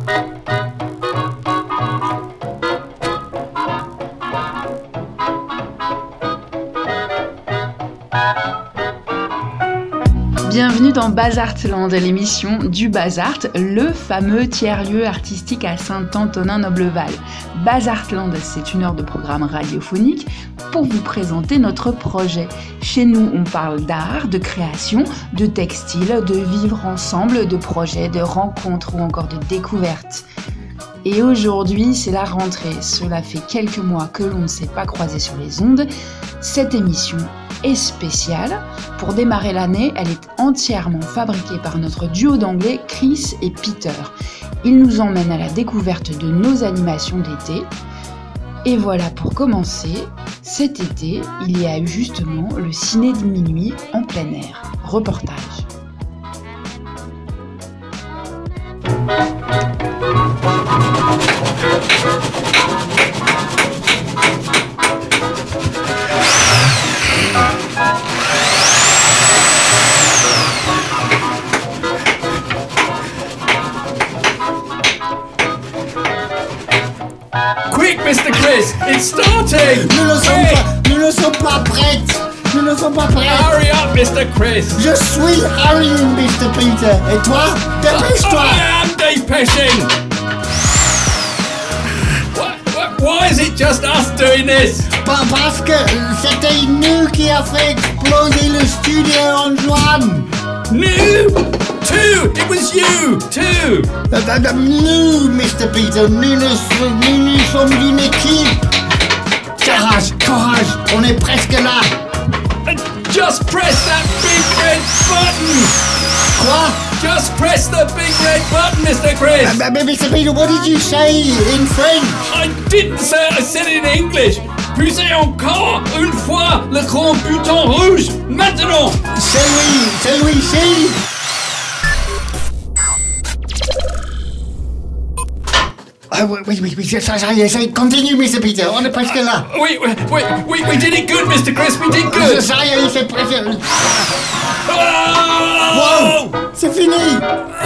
Bienvenue dans Bazartland, l'émission du Bazart, le fameux tiers-lieu artistique à Saint-Antonin-Nobleval. Bazartland, c'est une heure de programme radiophonique pour vous présenter notre projet. Chez nous, on parle d'art, de création, de textile, de vivre ensemble, de projets, de rencontres ou encore de découvertes. Et aujourd'hui, c'est la rentrée. Cela fait quelques mois que l'on ne s'est pas croisé sur les ondes. Cette émission est spéciale. Pour démarrer l'année, elle est entièrement fabriquée par notre duo d'anglais Chris et Peter. Ils nous emmènent à la découverte de nos animations d'été. Et voilà, pour commencer, cet été, il y a eu justement le ciné de minuit en plein air. Reportage. Quick, Mr. Chris, it's starting! Nous ne sommes pas prêtes! Nous ne sommes pas prêts! Hurry up, Mr. Chris! Je suis hurrying, Mr. Peter! Et toi? Dépêche-toi! I am dépêching! Why is it just us doing this? Parce que c'était nous qui a fait exploser le studio en juin! Nous? Two! It was you! Two! Nous, Mr. Peter, nous sommes une équipe! Courage, on est presque là! Just press that big red button! Quoi? Just press the big red button, Mr. Chris! Mr. Peter, what did you say in French? I didn't say it, I said it in English! Poussez encore une fois le grand bouton rouge! Maintenant! Celui-ci! Oui, ça y est, continue, Mr. Peter, on est presque là. We did it good, Mr. Chris, we did good. Ça y est, c'est presque... Oh! Wow, c'est fini.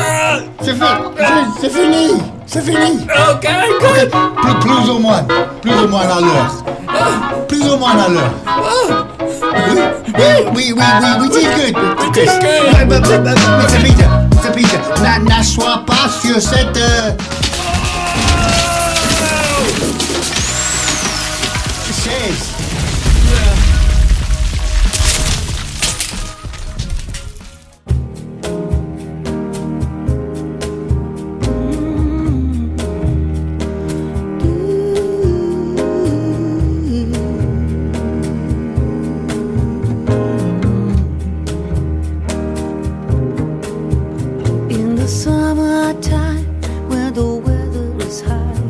C'est fini. Okay, good. Plus ou moins à l'heure. Oui, we did good. We did good. Mr. Peter, n'assois pas sur cette... chaise. In the summertime, where the weather is high,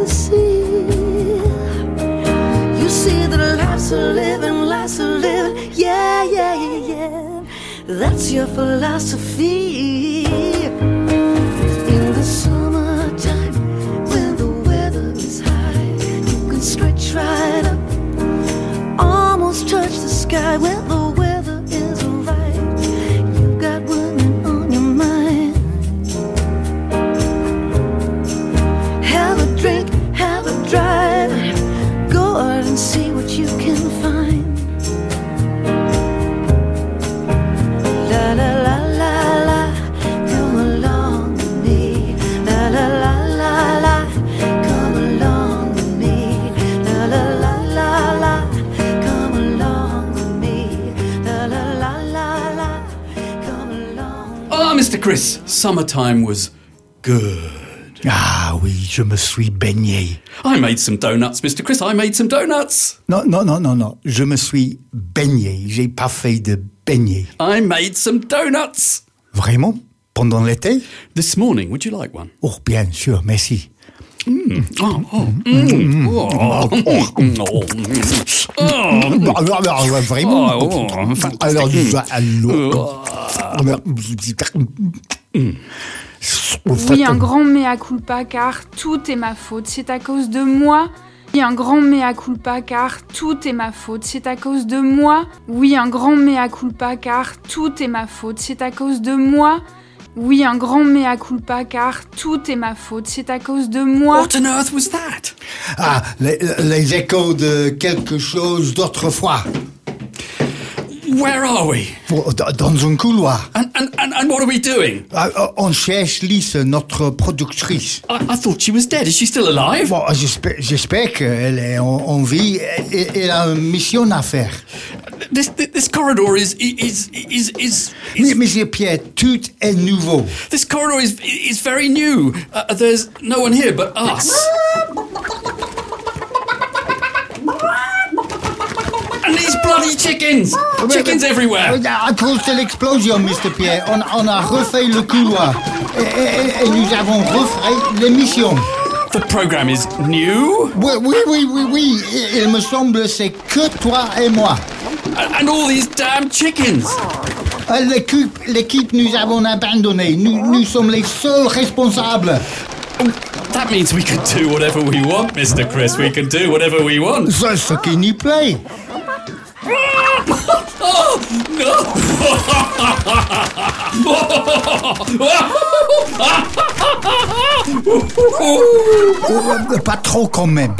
the sea. You see that life's a living, yeah, yeah, yeah, yeah. That's your philosophy. In the summertime, when the weather is high, you can stretch right up, almost touch the sky. When the weather is right, you got women on your mind. Have a drink, have a drive, go out and see what you can find. La la la la la, come along with me. La la la la la, come along with me. La la la la la, come along with me. La la la la la, come along. Ah, Mr. Chris, summertime was good. Ah oui, je me suis baigné. I made some donuts, Mr. Chris, I made some donuts. Non, je me suis baigné. J'ai pas fait de beignet. I made some donuts. Vraiment? Pendant l'été? This morning, would you like one? Oh, bien sûr, merci. Vraiment? Alors, Oui, un grand mea culpa car tout est ma faute, c'est à cause de moi. Oui, un grand mea culpa car tout est ma faute, c'est à cause de moi. Oui, un grand mea culpa car tout est ma faute, c'est à cause de moi. Oui, un grand mea culpa car tout est ma faute, c'est à cause de moi. What on earth was that? Ah, les échos de quelque chose d'autrefois. Where are we? Dans un couloir. And what are we doing? On cherche Lise, notre productrice. I thought she was dead. Is she still alive? Bon, j'espère qu'elle est en vie. Elle a une mission à faire. This corridor is Monsieur Pierre, tout est nouveau. This corridor is very new. There's no one here but us. And these bloody chickens! Chickens everywhere! À cause de l'explosion, Mr. Pierre, on a refait le couloir. Et nous avons refait l'émission. The program is new? Oui. Il me semble c'est que toi et moi. And all these damn chickens! L'équipe nous avons abandonné. Nous sommes les seuls responsables. That means we can do whatever we want, Mr. Chris. We can do whatever we want. C'est ce qui nous plaît. Oh, no! Pas trop quand même.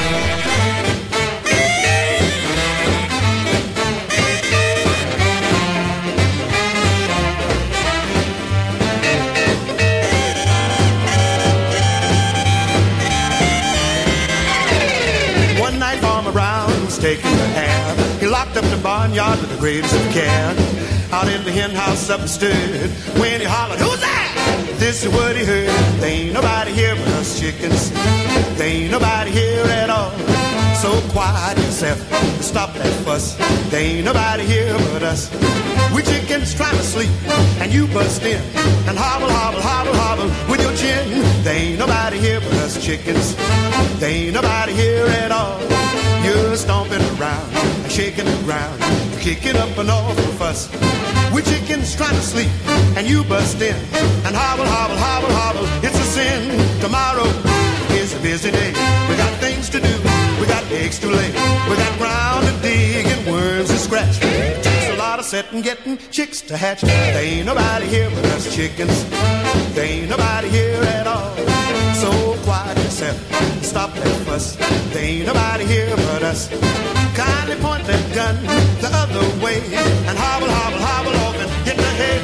One night Farmer Brown was taking a hand. He locked up the barnyard with the greatest of care. Out in the hen house up and stood. When he hollered, "Who's that?" This is what he heard. There ain't nobody here but us chickens. There ain't nobody here at all. So quiet yourself, stop that fuss. There ain't nobody here but us. We chickens trying to sleep, and you bust in and hobble, hobble, hobble, hobble with your chin. There ain't nobody here but us chickens. There ain't nobody here at all. You're stomping around and shaking the ground, kicking up an awful fuss. We chickens trying to sleep, and you bust in and hobble, hobble, hobble, hobble. It's a sin. Tomorrow is a busy day. We got things to do. We got eggs to lay. We got ground to dig and worms to scratch. It takes a lot of setting, getting chicks to hatch. There ain't nobody here but us chickens. There ain't nobody here at all. So quiet yourself, stop that fuss. There ain't nobody here but us. Kindly point that gun the other way and hobble, hobble, hobble off and hit the head.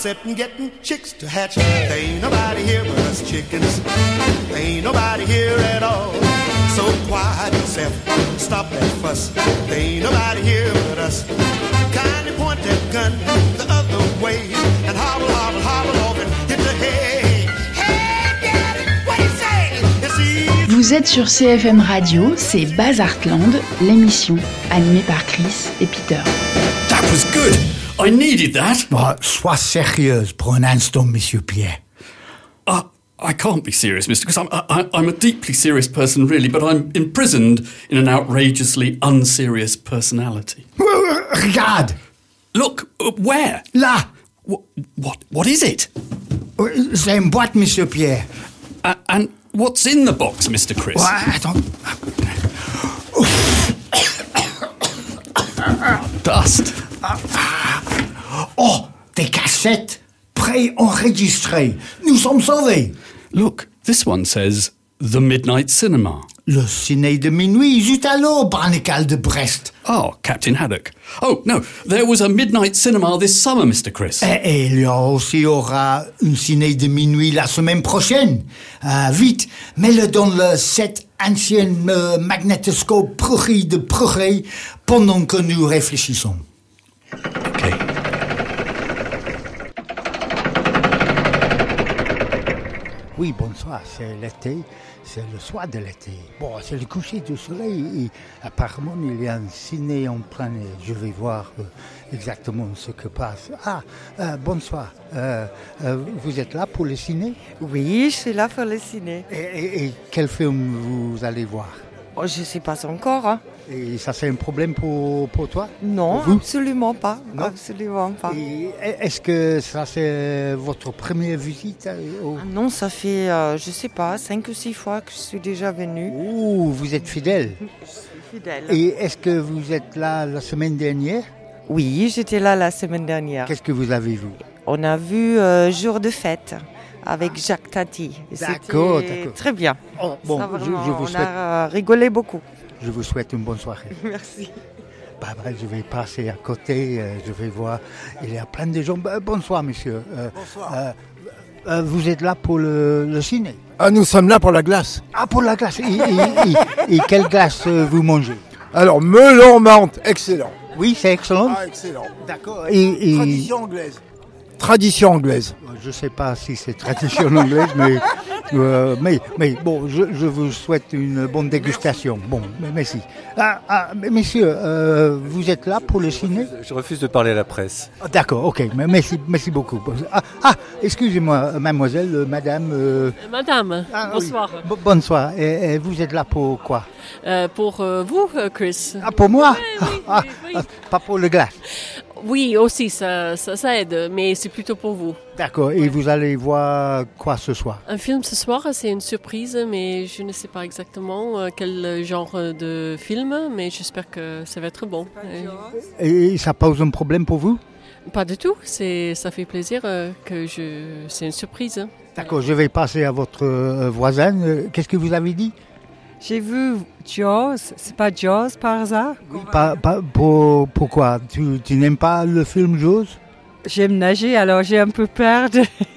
sitting getting chicks to hatch. There ain't nobody here but us chickens. There ain't nobody here at all. So quiet yourself, stop that fuss. There ain't nobody here but us. Kindly point that gun the other way and hobble, hobble, hobble off and hit the hay. Hey, daddy, what you say? It's easy. Vous êtes sur CFM Radio, c'est Bazartland, l'émission animée par Chris et Peter. That was good. I needed that. Oh, sois sérieuse pour un instant, Monsieur Pierre. I can't be serious, mister, because I'm a deeply serious person, really, but I'm imprisoned in an outrageously unserious personality. Regarde. Look, where? Là. What is it? C'est une boîte, Monsieur Pierre. And what's in the box, Mr. Chris? Oh, attends. Dust. Oh, des cassettes pré-enregistrées. Nous sommes sauvés. Look, this one says The Midnight Cinema. Le ciné de minuit, juste à l'eau, Barnacle de Brest. Oh, Captain Haddock. Oh, no, there was a midnight cinema this summer, Mr. Chris. Et il y aura un ciné de minuit la semaine prochaine. Vite, mets-le dans le set ancien magnétoscope pourri de progrès pendant que nous réfléchissons. Okay. Oui, bonsoir, c'est l'été, c'est le soir de l'été. Bon, c'est le coucher du soleil et apparemment il y a un ciné en plein air. Je vais voir exactement ce que passe. Bonsoir, vous êtes là pour le ciné? Oui, je suis là pour le ciné. Et quel film vous allez voir? Oh, je ne sais pas encore. Hein. Et ça, c'est un problème pour toi? Non, pour absolument pas. Non? Absolument pas. Et est-ce que ça, c'est votre première visite Non, ça fait, je ne sais pas, 5 ou 6 fois que je suis déjà venue. Ouh, vous êtes fidèle. Je suis fidèle. Et est-ce que vous êtes là la semaine dernière? Oui, j'étais là la semaine dernière. Qu'est-ce que vous avez vu? On a vu Jour de fête avec Jacques Tati. D'accord, C'était d'accord. très bien. Oh, bon, ça, je vous on souhaite... a rigolé beaucoup. Je vous souhaite une bonne soirée. Merci. Je vais passer à côté, je vais voir. Il y a plein de gens. Bonsoir, monsieur. Bonsoir. Vous êtes là pour le ciné? Nous sommes là pour la glace. Pour la glace. Et quelle glace vous mangez? Alors, melon menthe, excellent. Oui, c'est excellent. Excellent. D'accord. Tradition anglaise. Tradition anglaise. Je ne sais pas si c'est tradition anglaise, mais bon, je vous souhaite une bonne dégustation. Bon, merci. Messieurs, vous êtes là pour le ciné? Je refuse de parler à la presse. D'accord, ok, merci beaucoup. Excusez-moi, mademoiselle, madame... Madame, bonsoir. Oui. Bonsoir, et vous êtes là pour quoi? Pour vous, Chris. Pour moi? Oui. Pas pour le glace? Oui, aussi, ça aide, mais c'est plutôt pour vous. D'accord, et vous allez voir quoi ce soir? Un film ce soir, c'est une surprise, mais je ne sais pas exactement quel genre de film, mais j'espère que ça va être bon. Et ça pose un problème pour vous? Pas du tout, ça fait plaisir c'est une surprise. D'accord, je vais passer à votre voisine. Qu'est-ce que vous avez dit? J'ai vu Jaws, c'est pas Jaws par hasard? Oui, pourquoi? Tu n'aimes pas le film Jaws? J'aime nager, alors j'ai un peu peur.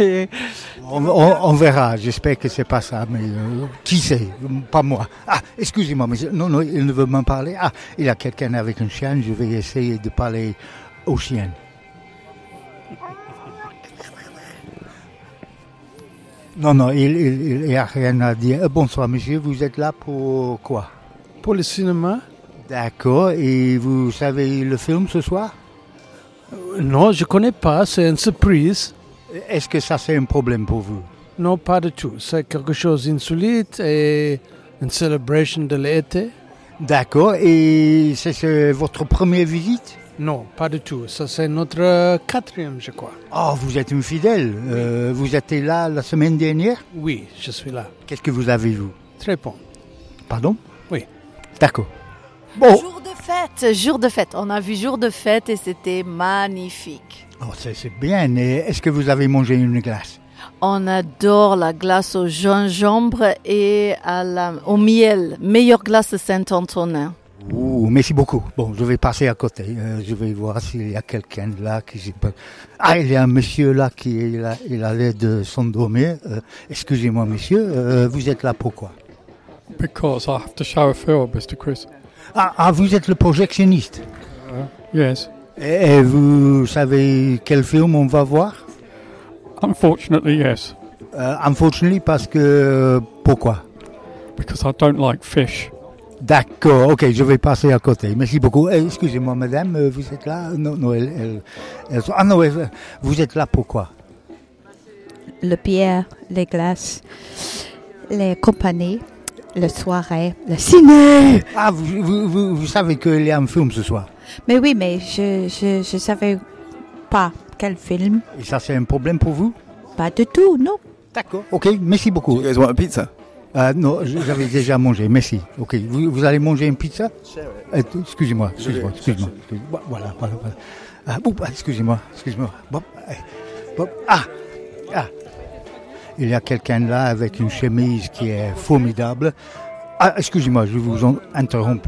On verra, j'espère que c'est pas ça, mais qui sait? Pas moi. Excusez-moi, mais non, il ne veut m'en parler. Il y a quelqu'un avec un chien, je vais essayer de parler au chien. Non, il n'y a rien à dire. Bonsoir, monsieur, vous êtes là pour quoi? Pour le cinéma? D'accord, et vous savez le film ce soir? Non, je ne connais pas, c'est une surprise. Est-ce que ça c'est un problème pour vous? Non, pas du tout. C'est quelque chose d'insolite et une célébration de l'été. D'accord, et c'est votre première visite? Non, pas du tout. Ça, c'est notre 4e, je crois. Oh, vous êtes une fidèle. Vous étiez là la semaine dernière? Oui, je suis là. Qu'est-ce que vous avez vu? Très bon. Pardon? Oui. D'accord. Bon. Jour de fête. On a vu Jour de fête et c'était magnifique. Oh, c'est bien. Et est-ce que vous avez mangé une glace? On adore la glace au gingembre et au miel. Meilleure glace de Saint-Antonin. Ouh, merci beaucoup. Bon, je vais passer à côté. Je vais voir s'il y a quelqu'un là qui j'ai pas. Ah, il y a un monsieur là qui est là. Il a l'air de s'endormir. Excusez-moi, monsieur. Vous êtes là pourquoi? Because I have to show a film, Mr. Chris. Ah, vous êtes le projectionniste. Yes. Et vous savez quel film on va voir? Unfortunately, yes. Unfortunately, parce que pourquoi? Because I don't like fish. D'accord, ok, je vais passer à côté. Merci beaucoup. Excusez-moi, madame, vous êtes là? Non, vous êtes là pourquoi? Le bière, les glaces, les compagnies, les soirées, le ciné. Ah, vous savez qu'il y a un film ce soir? Mais oui, mais je savais pas quel film. Et ça, c'est un problème pour vous? Pas du tout, non. D'accord, ok, merci beaucoup. You guys want a pizza? Non, j'avais déjà mangé, merci. Ok, vous allez manger une pizza? Excusez-moi. Voilà. Excusez-moi. Il y a quelqu'un là avec une chemise qui est formidable. Ah, excusez-moi, je vous interromps.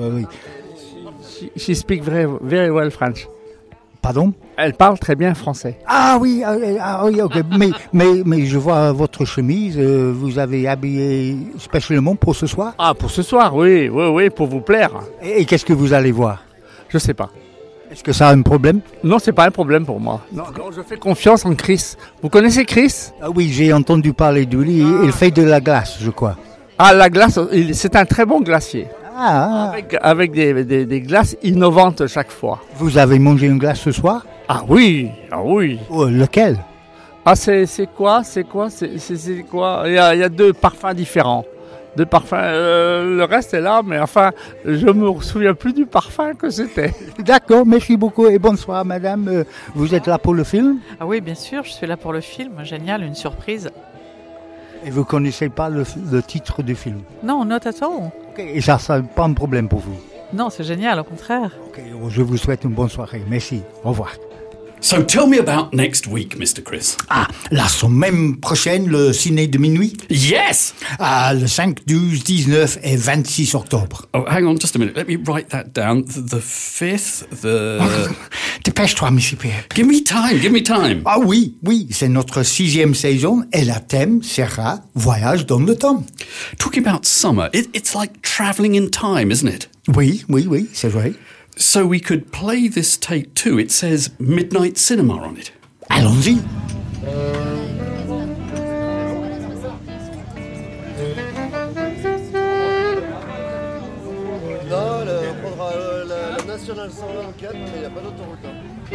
She speaks very well French. Pardon? Elle parle très bien français. Ah oui, ok. mais je vois votre chemise, vous avez habillé spécialement pour ce soir? Ah, pour ce soir, oui, pour vous plaire. Et qu'est-ce que vous allez voir? Je sais pas. Est-ce que ça a un problème? Non, c'est pas un problème pour moi. Non, je fais confiance en Chris. Vous connaissez Chris? Ah oui, j'ai entendu parler de lui. Il fait de la glace, je crois. Ah, la glace, c'est un très bon glacier. Avec des glaces innovantes chaque fois. Vous avez mangé une glace ce soir? Ah oui. Oh, lequel? Ah, c'est quoi? Il y a 2 parfums différents. 2 parfums. Le reste est là, mais enfin, je me souviens plus du parfum que c'était. D'accord, merci beaucoup et bonsoir, madame. Vous êtes là pour le film? Ah oui, bien sûr, je suis là pour le film. Génial, une surprise. Et vous connaissez pas le titre du film? Non, not at all. Okay. Et ça n'est pas un problème pour vous? Non, c'est génial, au contraire. Ok, je vous souhaite une bonne soirée. Merci. Au revoir. So tell me about next week, Mr. Chris. Ah, la semaine prochaine, le ciné de minuit? Yes! Le 5, 12, 19 et 26 octobre. Oh, hang on just a minute. Let me write that down. The 5th, Dépêche-toi, monsieur Pierre. Give me time. Ah oui, c'est notre 6e saison et le thème sera Voyage dans le temps. Talking about summer, it's like travelling in time, isn't it? Oui, c'est vrai. So we could play this tape too. It says Midnight Cinema on it. Allons-y. Non, on prendra la nationale 124, mais il n'y a pas d'autoroute.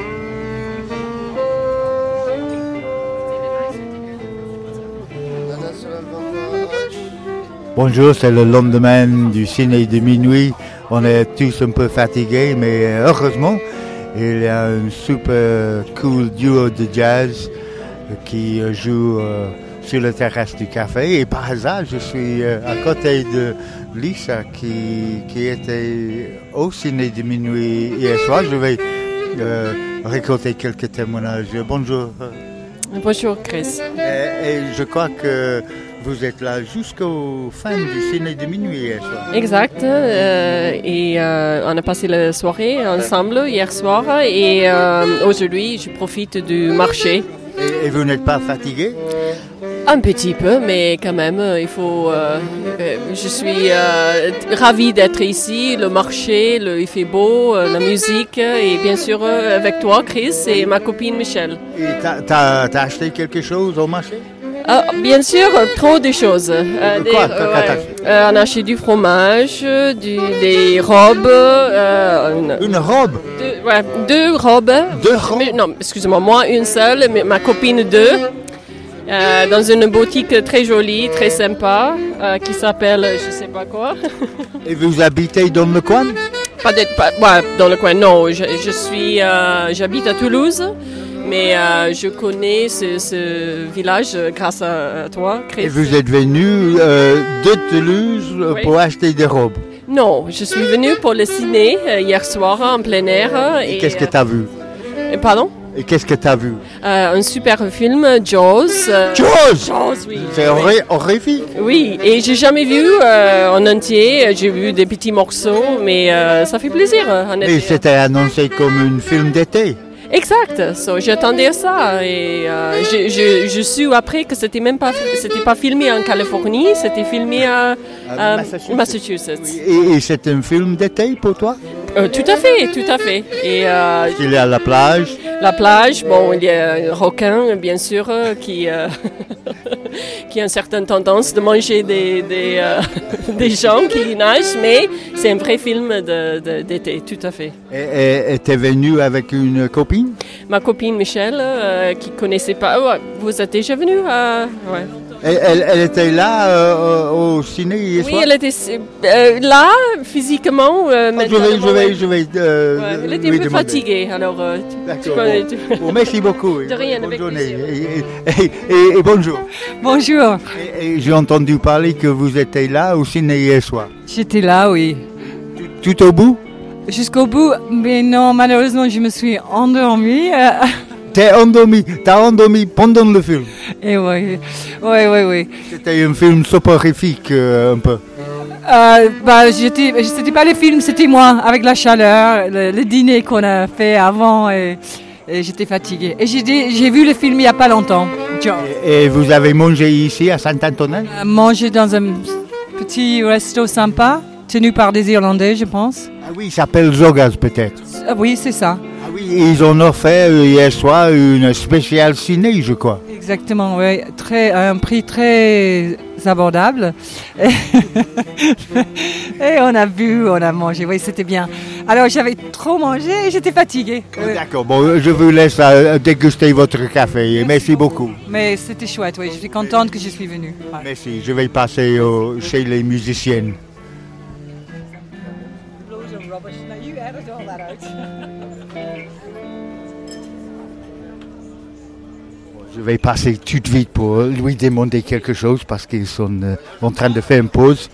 La nationale 21. Bonjour, c'est le lendemain du ciné de minuit. On est tous un peu fatigués, mais heureusement, il y a un super cool duo de jazz qui joue sur la terrasse du café. Et par hasard, je suis à côté de Lisa qui était au ciné de minuit hier soir. Je vais récolter quelques témoignages. Bonjour. Bonjour Chris. Et je crois que vous êtes là jusqu'au fin du ciné de minuit hier soir. Exact. Et on a passé la soirée ensemble hier soir. Et aujourd'hui, je profite du marché. Et vous n'êtes pas fatigué? Un petit peu, mais quand même, il faut. Je suis ravie d'être ici. Le marché, il fait beau, la musique, et bien sûr avec toi, Chris, et ma copine Michel. Et t'as acheté quelque chose au marché? Bien sûr, trop de choses. On a acheté du fromage, des robes. Une robe? Deux robes. Deux robes? Non, excusez-moi, moi une seule, mais ma copine 2. Dans une boutique très jolie, très sympa, qui s'appelle je sais pas quoi. Et vous habitez dans le coin? Pas dans le coin, non. J'habite à Toulouse, mais je connais ce village grâce à toi, Chris. Et vous êtes venu de Toulouse pour acheter des robes? Non, je suis venue pour le ciné hier soir en plein air. Et qu'est-ce que tu as vu? Pardon? Et qu'est-ce que tu as vu? Un super film, Jaws. Jaws, oui. C'est horrifique. Oui, et j'ai jamais vu en entier. J'ai vu des petits morceaux, mais ça fait plaisir. Mais c'était annoncé comme un film d'été. Exact. So, j'attendais ça et je suis après que c'était pas filmé en Californie, c'était filmé à Massachusetts. Et c'est un film d'été pour toi? Tout à fait. Et il est à la plage. La plage, bon, il y a un requin, bien sûr, qui a une certaine tendance de manger des gens qui nagent, mais c'est un vrai film d'été, tout à fait. Et tu es venu avec une copine? Ma copine Michelle, qui ne connaissait pas. Vous êtes déjà venue? Ouais. Elle était là au ciné hier soir? Oui, elle était là, physiquement. Je vais elle était un peu fatiguée, alors... Bon, merci beaucoup. De rien, avec plaisir. Et bonjour. Bonjour. Et j'ai entendu parler que vous étiez là au ciné hier soir. J'étais là, oui. Tout au bout? Jusqu'au bout, mais non, malheureusement, je me suis endormie. T'as endormi pendant le film? Et oui. C'était un film soporifique, un peu. C'était pas le film, c'était moi, avec la chaleur, le dîner qu'on a fait avant, et j'étais fatiguée. Et j'ai vu le film il n'y a pas longtemps. Et vous avez mangé ici à Saint-Antonin? Mangé dans un petit resto sympa, tenu par des Irlandais, je pense. Ah oui, il s'appelle Zogas peut-être. Oui, c'est ça. Ah oui, ils ont offert hier soir une spéciale ciné, je crois. Exactement, oui. Un prix très abordable. Et on a mangé, oui, c'était bien. Alors j'avais trop mangé et j'étais fatiguée. D'accord, bon, je vous laisse déguster votre café. Merci beaucoup. Mais c'était chouette, oui, je suis contente que je suis venue. Ouais. Merci, je vais passer chez les musiciennes. Je vais passer tout de suite pour lui demander quelque chose parce qu'ils sont en train de faire une pause.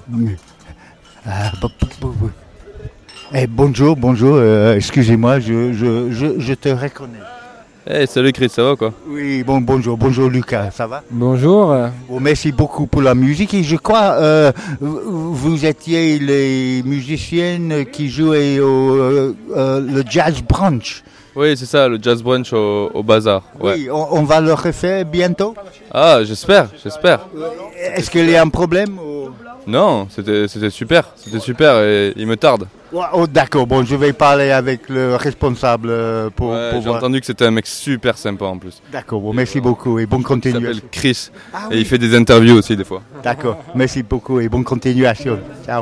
Bonjour, excusez-moi, je te reconnais. Hey, salut Chris, ça va quoi? Oui, bonjour Lucas, ça va? Bonjour. Bon, merci beaucoup pour la musique et je crois vous étiez les musiciennes qui jouaient le Jazz Brunch. Oui, c'est ça, le Jazz Brunch au Bazar. Ouais. Oui, on va le refaire bientôt? Ah, j'espère. Est-ce qu'il y a un problème ou... Non, c'était super et il me tarde. Oh, d'accord, bon, je vais parler avec le responsable pour j'ai voir. entendu que c'était un mec super sympa en plus. D'accord, bon, merci beaucoup et bonne continuation. Il s'appelle Chris et il fait des interviews aussi des fois. D'accord, merci beaucoup et bonne continuation. Ciao.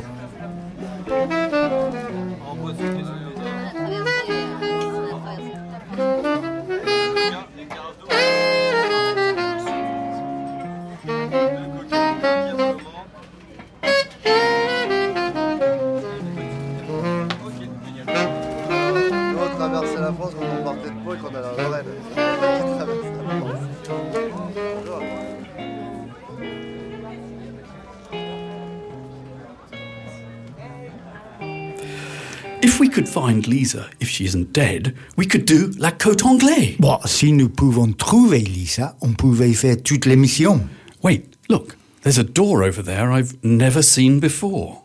If we could find Lisa, if she isn't dead, we could do La Côte Anglaise. Bon, si nous pouvons trouver Lisa, on pouvait faire toute l'émission. Wait, look, there's a door over there I've never seen before.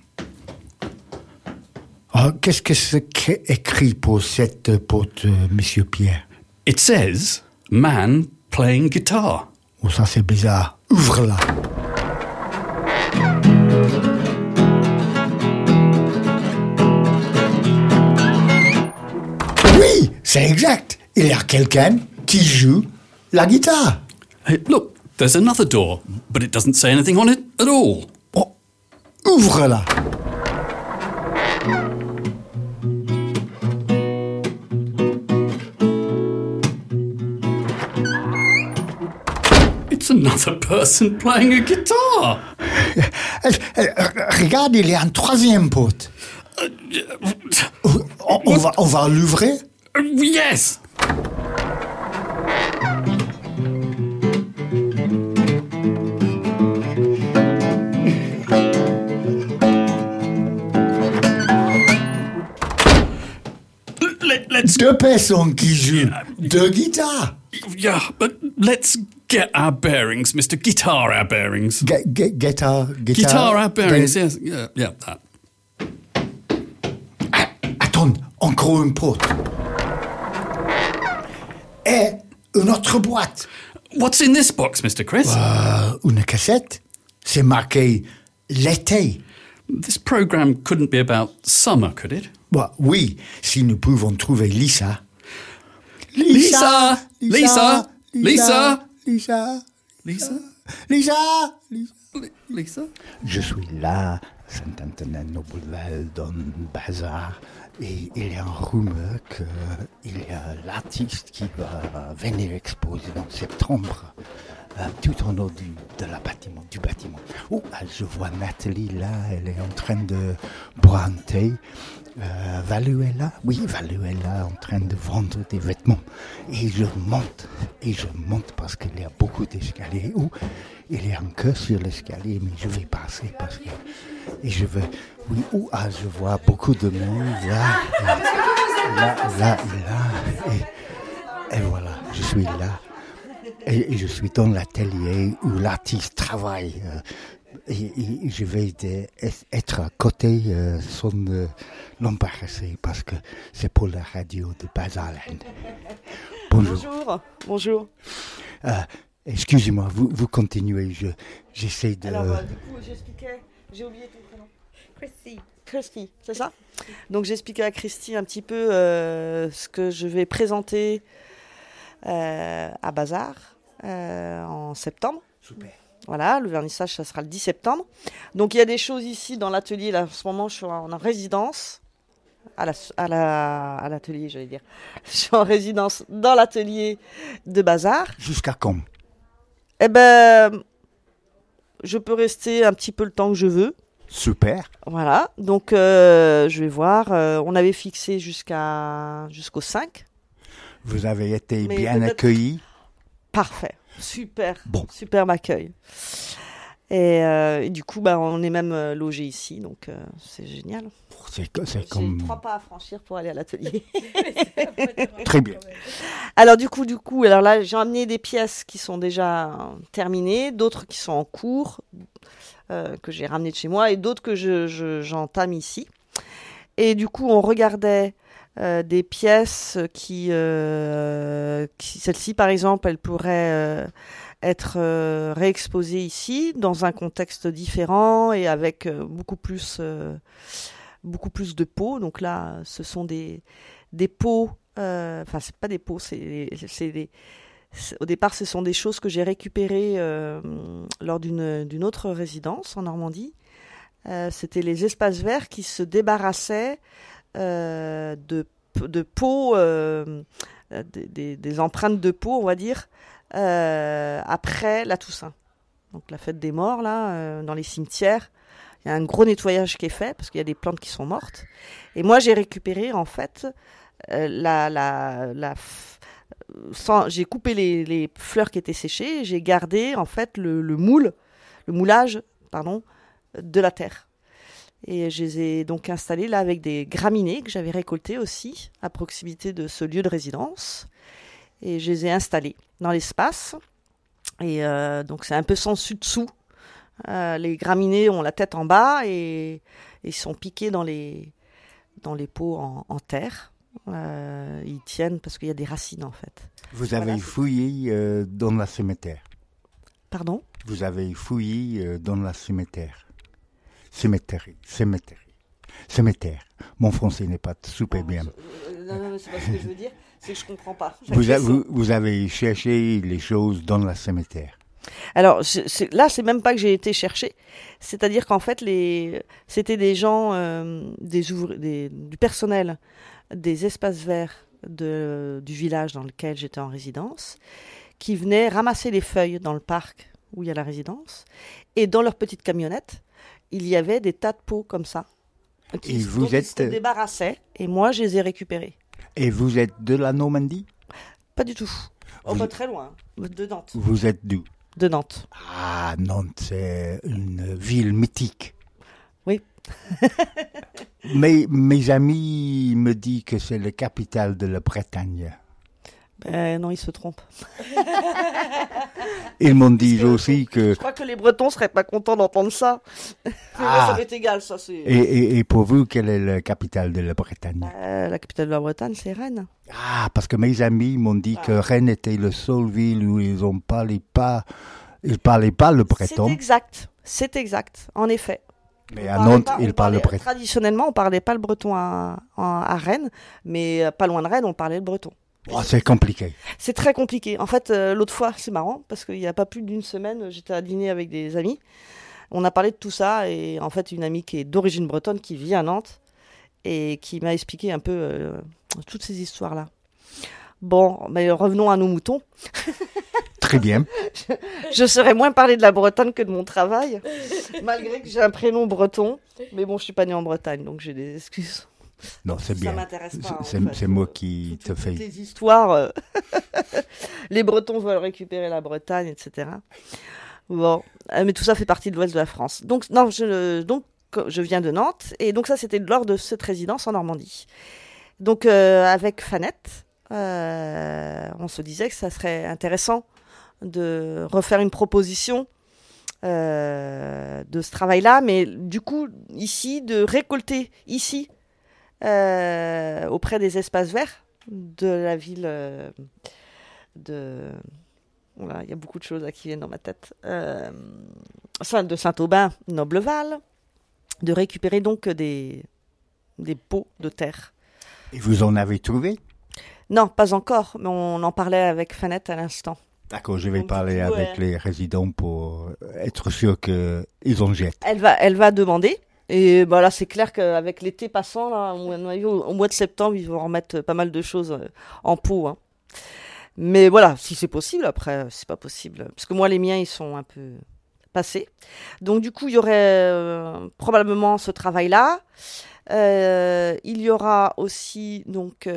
Oh, qu'est-ce que c'est écrit pour cette porte, Monsieur Pierre? It says, man playing guitar. Oh, ça c'est bizarre. Ouvre-la. Oui, c'est exact. Il y a quelqu'un qui joue la guitare. Hey, look, there's another door, but it doesn't say anything on it at all. Oh, ouvre-la. It's another person playing a guitar. Regarde, il y a un troisième porte. On va l'ouvrir? Yes. Let's Deux personnes qui jouent deux guitares. Yeah, but let's get our bearings, Mr. Guitar, our bearings. Guitar. Guitar, our bearings, yes. Yeah, that. Attends, encore une porte. Et une autre boîte. What's in this box, Mr. Chris? Une cassette. C'est marqué l'été. This program couldn't be about summer, could it? Oui, si nous pouvons trouver Lisa. Lisa! Lisa! Lisa! Lisa! Lisa! Lisa! Lisa? Je suis là, Saint-Antonin-Noble-Val, dans le bazar, et il y a un rumeur qu'il y a l'artiste qui va venir exposer en septembre, tout en haut du bâtiment. Oh, je vois Nathalie là, elle est en train de boire un thé. Valuella en train de vendre des vêtements. Et je monte parce qu'il y a beaucoup d'escaliers. Oh, il y a un cœur sur l'escalier, mais je vais passer parce que... Et je veux... Oui, je vois beaucoup de monde là. Et voilà, je suis là. Et je suis dans l'atelier où l'artiste travaille. Et je vais être à côté sans l'embarrasser parce que c'est pour la radio de Bas-Arlande. Bonjour. Excusez-moi, vous continuez, j'essaie de... Alors, du coup, j'expliquais, j'ai oublié ton prénom. Christy, c'est ça? Donc j'expliquais à Christy un petit peu ce que je vais présenter à Bazar en septembre. Super. Voilà, le vernissage, ça sera le 10 septembre. Donc, il y a des choses ici dans l'atelier. Là, en ce moment, je suis en résidence. À l'atelier, j'allais dire. Je suis en résidence dans l'atelier de Bazar. Jusqu'à quand? Eh ben, je peux rester un petit peu le temps que je veux. Super. Voilà, donc je vais voir. On avait fixé jusqu'au 5. Vous avez été bien accueillis? Parfait. Super accueil. Et du coup, on est même logé ici, donc c'est génial. C'est J'ai comme... 3 pas à franchir pour aller à l'atelier. Très bien. Alors du coup, alors là, j'ai amené des pièces qui sont déjà terminées, d'autres qui sont en cours, que j'ai ramenées de chez moi, et d'autres que j'entame ici. Et du coup, on regardait des pièces qui celle-ci par exemple, elle pourrait être réexposée ici dans un contexte différent et avec beaucoup plus de pots. Donc là, ce sont des pots, enfin c'est pas des pots, au départ ce sont des choses que j'ai récupérées lors d'une autre résidence en Normandie. C'était les espaces verts qui se débarrassaient de peaux, des empreintes de peau, on va dire, après la Toussaint. Donc la fête des morts, là, dans les cimetières, il y a un gros nettoyage qui est fait, parce qu'il y a des plantes qui sont mortes. Et moi, j'ai récupéré, en fait, j'ai coupé les fleurs qui étaient séchées, j'ai gardé, en fait, le moulage de la terre. Et je les ai donc installés là avec des graminées que j'avais récoltées aussi à proximité de ce lieu de résidence. Et je les ai installés dans l'espace. Et donc c'est un peu sans dessus-dessous. Les graminées ont la tête en bas et ils sont piqués dans les pots en terre. Ils tiennent parce qu'il y a des racines en fait. Vous avez fouillé dans la cimetière. Pardon? Vous avez fouillé dans la cimetière. Cimetière. Mon français n'est pas super bien. Non, c'est pas ce que je veux dire, c'est que je comprends pas. Vous avez cherché les choses dans la cimetière. Alors là, c'est même pas que j'ai été chercher. C'est-à-dire qu'en fait, c'était des gens, du personnel des espaces verts du village dans lequel j'étais en résidence, qui venaient ramasser les feuilles dans le parc où il y a la résidence, et dans leur petite camionnette, il y avait des tas de pots comme ça, qui se débarrassaient, et moi, je les ai récupérés. Et vous êtes de la Normandie? Pas du tout. Pas très loin, de Nantes. Vous êtes d'où? De Nantes. Ah, Nantes, c'est une ville mythique. Oui. Mais mes amis me disent que c'est la capitale de la Bretagne. Non, ils se trompent. Ils m'ont dit aussi que... Je crois que les Bretons seraient pas contents d'entendre ça. Ça m'est égal, ça c'est... Et pour vous, quelle est la capitale de la Bretagne? La capitale de la Bretagne, c'est Rennes. Ah, parce que mes amis m'ont dit que Rennes était la seule ville où ils parlaient pas le breton. C'est exact, en effet. Mais à Nantes, ils parlent le breton. Traditionnellement, on parlait pas le breton à Rennes, mais pas loin de Rennes, on parlait le breton. Oh, c'est compliqué. C'est très compliqué. En fait, l'autre fois, c'est marrant, parce qu'il n'y a pas plus d'une semaine, j'étais à dîner avec des amis. On a parlé de tout ça, et en fait, une amie qui est d'origine bretonne, qui vit à Nantes, et qui m'a expliqué un peu toutes ces histoires-là. Bon, mais revenons à nos moutons. Très bien. Je saurais moins parler de la Bretagne que de mon travail, malgré que j'ai un prénom breton. Mais bon, je suis pas née en Bretagne, donc j'ai des excuses. Non, c'est bien. Ça m'intéresse pas. C'est moi qui te fais. Toutes les histoires, les Bretons veulent récupérer la Bretagne, etc. Bon, mais tout ça fait partie de l'ouest de la France. Donc, non, je viens de Nantes, et donc ça, c'était lors de cette résidence en Normandie. Donc, avec Fanette, on se disait que ça serait intéressant de refaire une proposition de ce travail-là, mais du coup, ici, de récolter ici, auprès des espaces verts de la ville de... Voilà, il y a beaucoup de choses là qui viennent dans ma tête. De Saint-Aubin-Nobleval, de récupérer donc des pots de terre. Et vous en avez trouvé? Non, pas encore, mais on en parlait avec Fanette à l'instant. D'accord, je vais parler avec les résidents pour être sûr qu'ils en jettent. Elle va demander. Et bah là, c'est clair qu'avec l'été passant, là, au mois de septembre, ils vont remettre pas mal de choses en pot. Hein. Mais voilà, si c'est possible, après, c'est pas possible. Parce que moi, les miens, ils sont un peu passés. Donc, du coup, il y aurait probablement ce travail-là. Il y aura aussi donc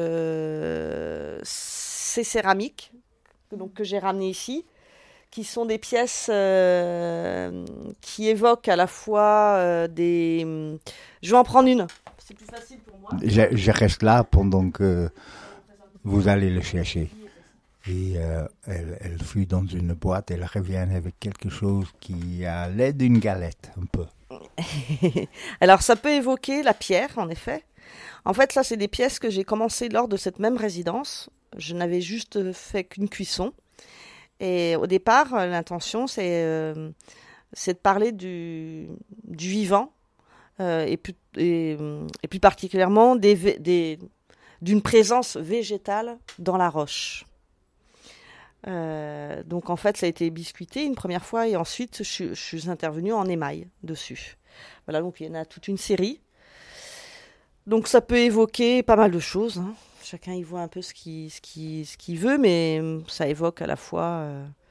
ces céramiques que j'ai ramenées ici, qui sont des pièces qui évoquent à la fois des... Je vais en prendre une. C'est plus facile pour moi. Je reste là pendant que vous allez le chercher. Et elle fut dans une boîte, elle revient avec quelque chose qui a l'air d'une galette, un peu. Alors, ça peut évoquer la pierre, en effet. En fait, ça, c'est des pièces que j'ai commencées lors de cette même résidence. Je n'avais juste fait qu'une cuisson. Et au départ, l'intention, c'est de parler du vivant, et plus particulièrement d'une présence végétale dans la roche. Donc en fait, ça a été biscuité une première fois, et ensuite, je suis intervenue en émail dessus. Voilà, donc il y en a toute une série. Donc ça peut évoquer pas mal de choses, hein. Chacun y voit un peu ce qu'il veut, mais ça évoque à la fois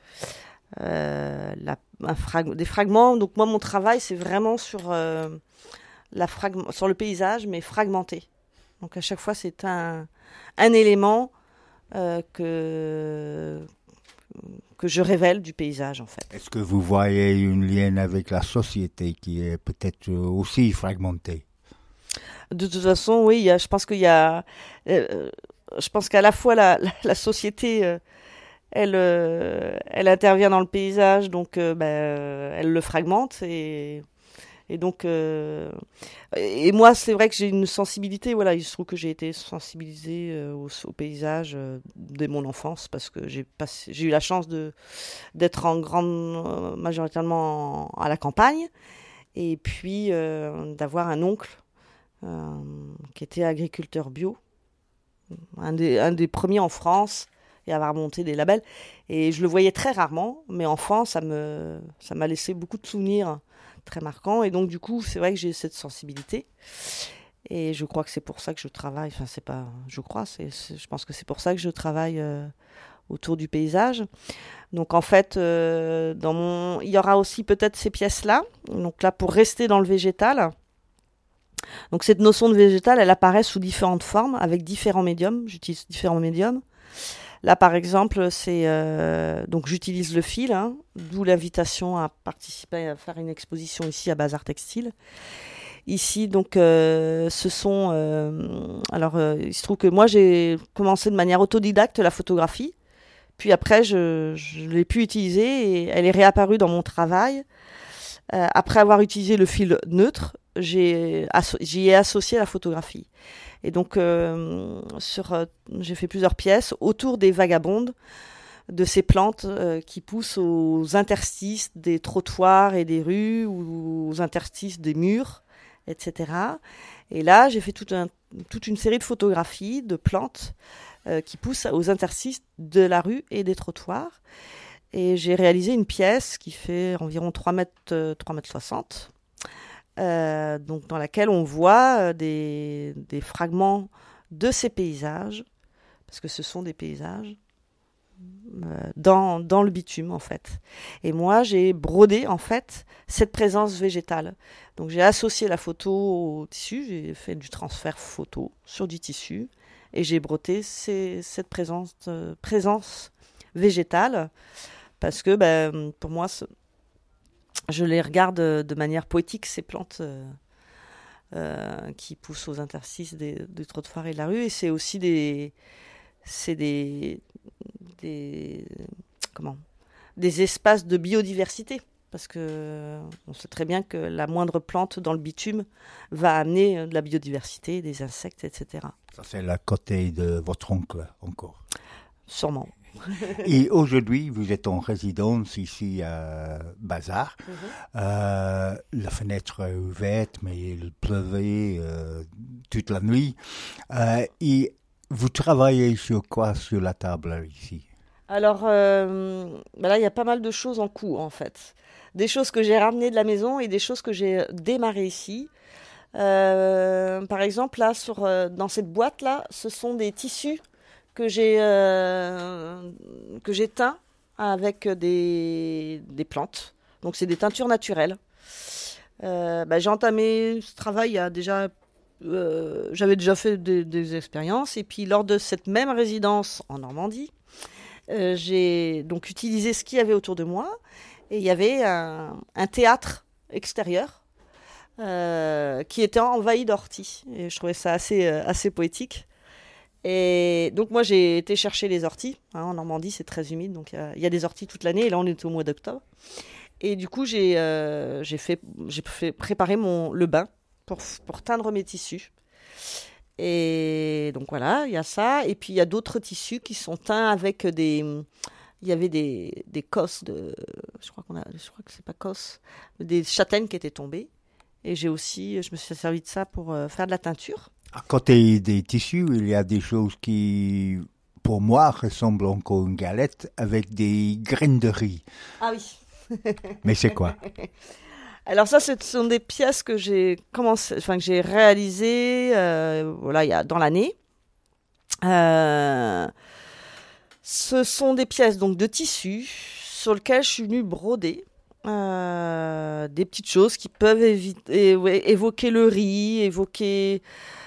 des fragments. Donc moi, mon travail, c'est vraiment sur le paysage, mais fragmenté. Donc à chaque fois, c'est un élément que je révèle du paysage, en fait. Est-ce que vous voyez une lien avec la société qui est peut-être aussi fragmentée? De toute façon, oui, je pense qu'il y a... je pense qu'à la fois la société, elle intervient dans le paysage, donc elle le fragmente, et donc... et moi, c'est vrai que j'ai une sensibilité, voilà, il se trouve que j'ai été sensibilisée au paysage dès mon enfance, parce que j'ai eu la chance d'être en grande majoritairement à la campagne, et puis d'avoir un oncle qui était agriculteur bio, un des premiers en France, et avoir monté des labels. Et je le voyais très rarement, mais enfant, ça m'a laissé beaucoup de souvenirs très marquants. Et donc, du coup, c'est vrai que j'ai cette sensibilité. Et je crois que c'est pour ça que je travaille. Enfin, c'est pas... Je crois, je pense que c'est pour ça que je travaille autour du paysage. Donc, en fait, il y aura aussi peut-être ces pièces-là. Donc là, pour rester dans le végétal... Donc cette notion de végétal, elle apparaît sous différentes formes, avec différents médiums. J'utilise différents médiums. Là, par exemple, donc j'utilise le fil, hein, d'où l'invitation à participer, à faire une exposition ici à Bazar Textile. Ici, donc, il se trouve que moi, j'ai commencé de manière autodidacte la photographie. Puis après, je l'ai pu utiliser et elle est réapparue dans mon travail. Après avoir utilisé le fil neutre, j'y ai associé la photographie. Et donc, j'ai fait plusieurs pièces autour des vagabondes, de ces plantes qui poussent aux interstices des trottoirs et des rues, ou aux interstices des murs, etc. Et là, j'ai fait toute une série de photographies de plantes qui poussent aux interstices de la rue et des trottoirs. Et j'ai réalisé une pièce qui fait environ 3 mètres 60, donc dans laquelle on voit des fragments de ces paysages, parce que ce sont des paysages, dans le bitume, en fait. Et moi, j'ai brodé, en fait, cette présence végétale. Donc, j'ai associé la photo au tissu, j'ai fait du transfert photo sur du tissu, et j'ai brodé cette présence végétale, parce que, pour moi, je les regarde de manière poétique, ces plantes qui poussent aux interstices des trottoirs et de la rue, et c'est aussi des espaces de biodiversité, parce que on sait très bien que la moindre plante dans le bitume va amener de la biodiversité, des insectes, etc. Ça, c'est la côté de votre oncle, encore. Sûrement. Et aujourd'hui, vous êtes en résidence ici à Bazard. La fenêtre est ouverte, mais il pleuvait toute la nuit. Et vous travaillez sur quoi sur la table ici? Alors, là, il y a pas mal de choses en cours, en fait. Des choses que j'ai ramenées de la maison et des choses que j'ai démarrées ici. Par exemple, là, dans cette boîte-là, ce sont des tissus que j'ai teints avec des plantes. Donc, c'est des teintures naturelles. J'ai entamé ce travail il y a déjà... j'avais déjà fait des expériences, et puis lors de cette même résidence en Normandie, j'ai donc utilisé ce qu'il y avait autour de moi, et il y avait un théâtre extérieur qui était envahi d'orties, et je trouvais ça assez poétique. Et donc moi j'ai été chercher les orties, en Normandie c'est très humide, donc il y a des orties toute l'année, et là on est au mois d'octobre, et du coup j'ai préparé le bain pour teindre mes tissus. Et donc voilà, il y a ça. Et puis il y a d'autres tissus qui sont teints avec il y avait des cosses je crois que c'est pas cosses, des châtaignes qui étaient tombées. Et je me suis servi de ça pour faire de la teinture. À côté des tissus, il y a des choses qui, pour moi, ressemblent encore à une galette avec des graines de riz. Ah oui. Mais c'est quoi? Alors ça, ce sont des pièces que j'ai réalisées dans l'année. Ce sont des pièces donc de tissu sur lesquelles je suis venue broder des petites choses qui peuvent évoquer le riz, évoquer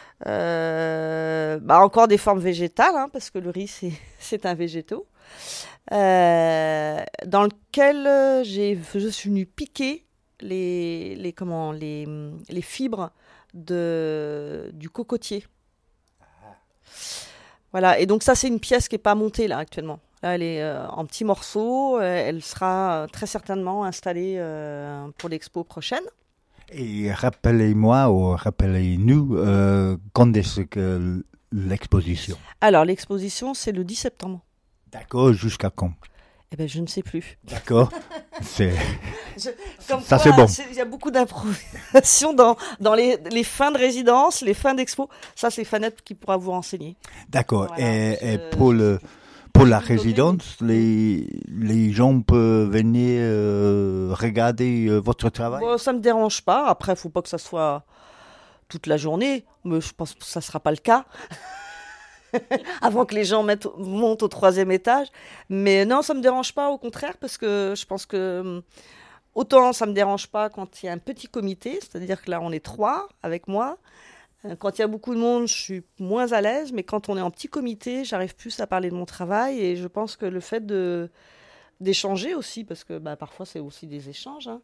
encore des formes végétales, parce que le riz c'est un végétaux, dans lequel je suis venue piquer les fibres du cocotier. Voilà, et donc ça c'est une pièce qui n'est pas montée là actuellement. Là elle est en petits morceaux, elle sera très certainement installée pour l'expo prochaine. Et rappelez-nous quand est-ce que l'exposition? Alors l'exposition c'est le 10 septembre. D'accord, jusqu'à quand? Eh bien, je ne sais plus. D'accord. C'est bon. Il y a beaucoup d'improvisation dans les fins de résidence, les fins d'expo. Ça, c'est Fanette qui pourra vous renseigner. D'accord. Voilà, et pour la résidence, les gens peuvent venir regarder votre travail? Bon, ça ne me dérange pas. Après, il ne faut pas que ça soit toute la journée. Mais je pense que ça ne sera pas le cas. Avant que les gens montent au 3e étage. Mais non, ça me dérange pas, au contraire, parce que je pense que autant ça me dérange pas quand il y a un petit comité, c'est-à-dire que là on est 3 avec moi. Quand il y a beaucoup de monde, je suis moins à l'aise, mais quand on est en petit comité, j'arrive plus à parler de mon travail, et je pense que le fait d'échanger aussi, parce que parfois c'est aussi des échanges,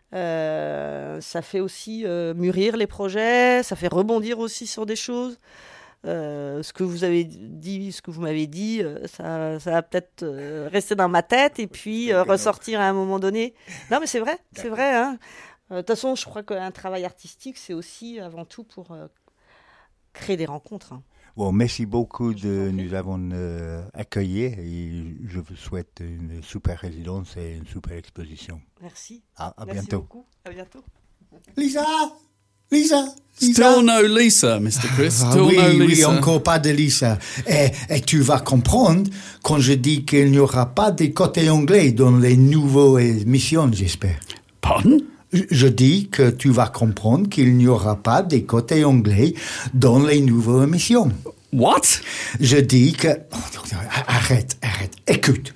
Ça fait aussi mûrir les projets, ça fait rebondir aussi sur des choses. Ce que vous m'avez dit, ça va peut-être rester dans ma tête et puis ressortir à un moment donné. Non, mais c'est vrai, hein. De toute façon, je crois qu'un travail artistique, c'est aussi avant tout pour créer des rencontres. Hein. Bon, merci beaucoup de nous avoir accueillis et je vous souhaite une super résidence et une super exposition. Merci. À merci bientôt. Beaucoup. À bientôt. Lisa. Still no Lisa, Mr. Chris. Still oui, no Lisa. Oui, encore pas de Lisa. Et tu vas comprendre quand je dis qu'il n'y aura pas de côté anglais dans les nouvelles émissions, j'espère. Pardon? Je dis que tu vas comprendre qu'il n'y aura pas de côté anglais dans les nouvelles émissions. What? Je dis que... Arrête. Écoute.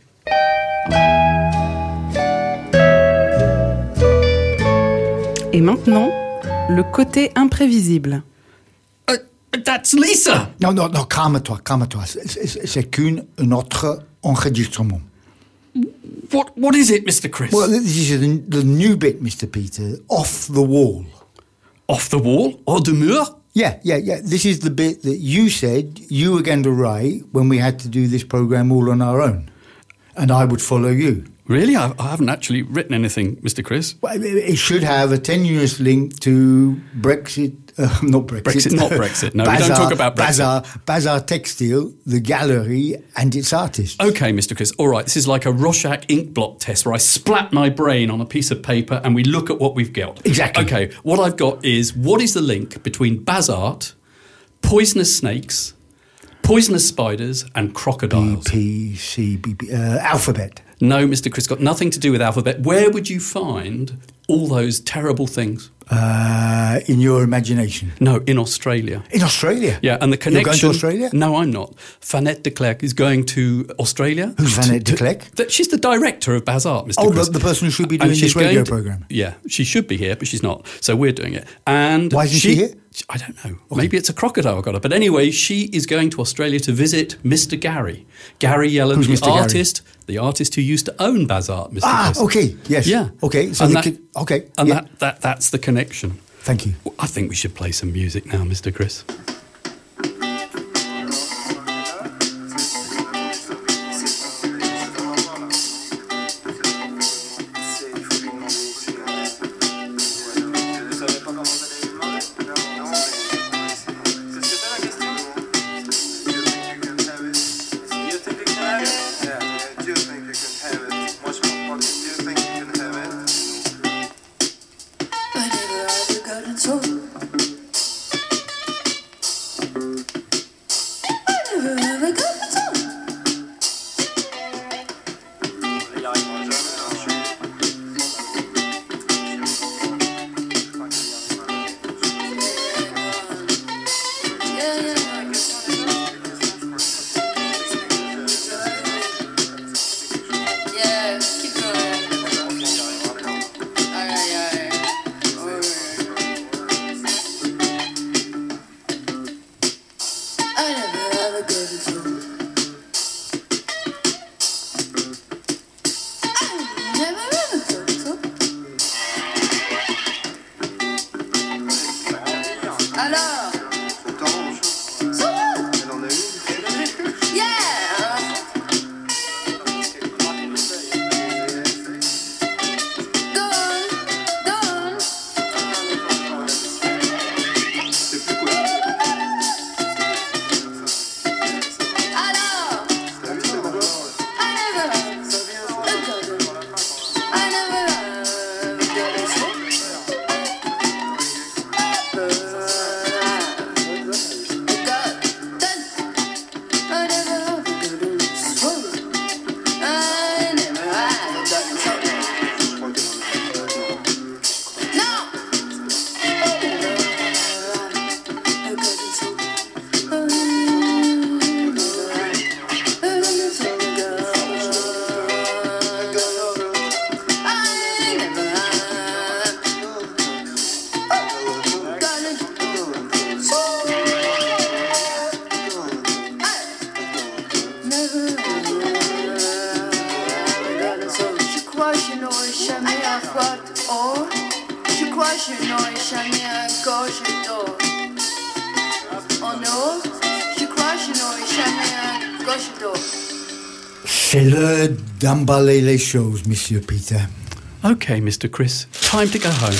Et maintenant, le côté imprévisible. That's Lisa! Non, calme-toi. C'est qu'un autre enregistrement. What is it, Mr. Chris? Well, this is the new bit, Mr. Peter. Off the wall. Off the wall? Hors de mur? Yeah. This is the bit that you said you were going to write when we had to do this program all on our own. And I would follow you. Really? I haven't actually written anything, Mr. Chris. Well, it should have a tenuous link to Brexit. Not Brexit. Brexit, not Brexit. No, we don't talk about Brexit. Bazar Textile, the gallery, and its artists. Okay, Mr. Chris. All right, this is like a Rorschach ink blot test where I splat my brain on a piece of paper and we look at what we've got. Exactly. Okay, what I've got is, what is the link between Bazart, poisonous snakes, poisonous spiders, and crocodiles? Alphabet. No, Mr. Chris, got nothing to do with alphabet. Where would you find all those terrible things? In your imagination. No, in Australia. In Australia? Yeah, and the connection... You're going to Australia? No, I'm not. Fanette de Klerk is going to Australia. Who's Fanette de Klerk? She's the director of Bazart, Mr. Chris. The person who should be doing this radio programme. Yeah, she should be here, but she's not. So we're doing it. And why isn't she here? I don't know. Okay. Maybe it's a crocodile got her. But anyway, she is going to Australia to visit Mr. Gary. Gary Yellen, Who's Mr. artist, Gary? The artist who used to own Bazart, Mr. Chris. Okay, yes. Yeah. Okay, so okay. And that's the connection. Thank you. I think we should play some music now, Mr. Chris. C'est l'heure d'emballer les choses, Monsieur Peter. Okay, Mr. Chris. Time to go home.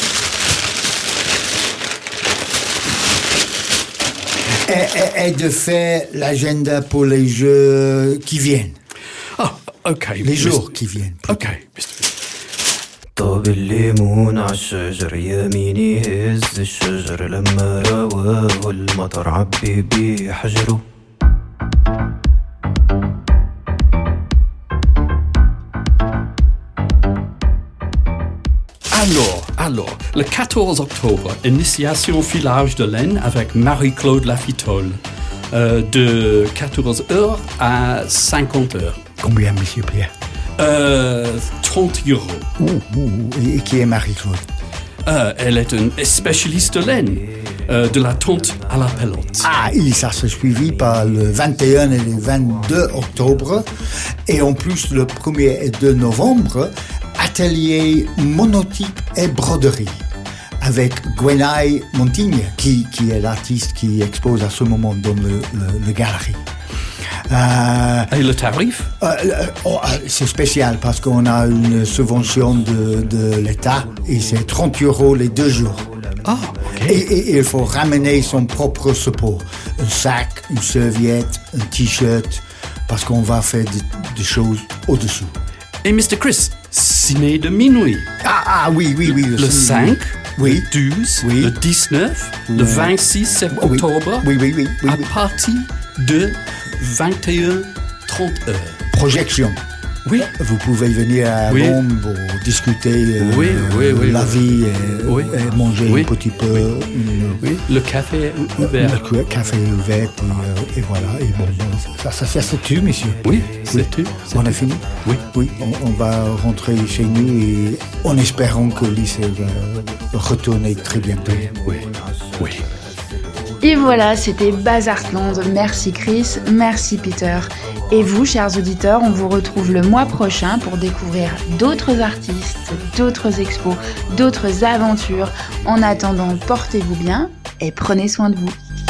Et de faire l'agenda pour les jeux qui viennent. Oh, okay. Les jours qui viennent. Okay, Mr. طاب الليمون عالشجر يميني هز الشجر لما رواه المطر عبي بيه حجره. Alors, le 14 octobre, initiation filage de laine avec Marie-Claude Lafitole, de 14h à 50h. Combien, Monsieur Pierre? 30 €. Et qui est Marie-Claude? Elle est une spécialiste de laine, de la tonte à la pelote. Ah, et ça se suivi par le 21 et le 22 octobre. Et en plus, le 1er et 2 novembre, atelier monotype et broderie avec Gwenaille Montigne, qui est l'artiste qui expose à ce moment dans le galerie. Et le tarif? C'est spécial parce qu'on a une subvention de l'État et c'est 30 € les 2 jours. Ah, ok. Et il faut ramener son propre support. Un sac, une serviette, un t-shirt, parce qu'on va faire des choses au-dessous. Et Mr. Chris, ciné de minuit. Ah oui. Le 5, oui. le 12, oui. le 19, le 26 octobre. Oui. À partir de 21h30. Projection. Oui. Vous pouvez venir à Rome pour discuter la vie et manger un petit peu. Oui. Le café est ouvert. Le café est ouvert et voilà. Et bon, ça c'est tout, monsieur. Oui, c'est tout. On a fini? Oui. On va rentrer chez nous et en espérant que lycée va retourner très bientôt. Oui. Et voilà, c'était Bazartland. Merci Chris, merci Peter. Et vous, chers auditeurs, on vous retrouve le mois prochain pour découvrir d'autres artistes, d'autres expos, d'autres aventures. En attendant, portez-vous bien et prenez soin de vous.